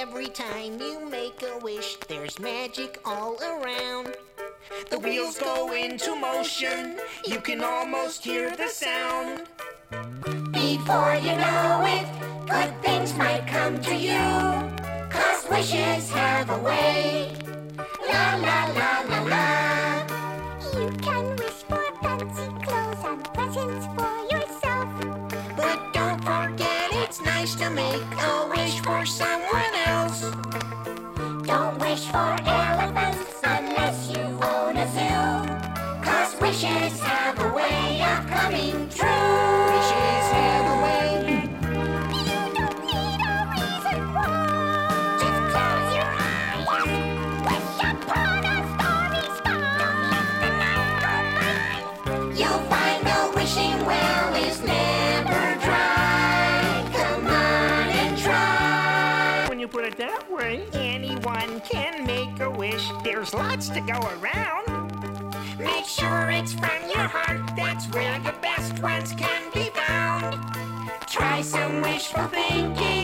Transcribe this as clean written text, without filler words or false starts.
Every time you make a wish, there's magic all around. The wheels go into motion, you can almost hear the sound. Before you know it, good things might come to you. 'Cause wishes have a way. La la la la la. You can wish for fancy clothes and presents for yourself. But don't forget it's nice to make a wish for someone else. Don't wish for elephants unless you own a zoo. 'Cause wishes have a way of coming true. Wishes have a way. You don't need a reason why. Just close your eyes. Wish upon a starry sky. Don't let the night go by. You'll find the wishing well is never dry. Come on and try. When you put it that way, anyone can make a wish. There's lots to go around. Make sure it's from your heart. That's where the best ones can be found. Try some wishful thinking.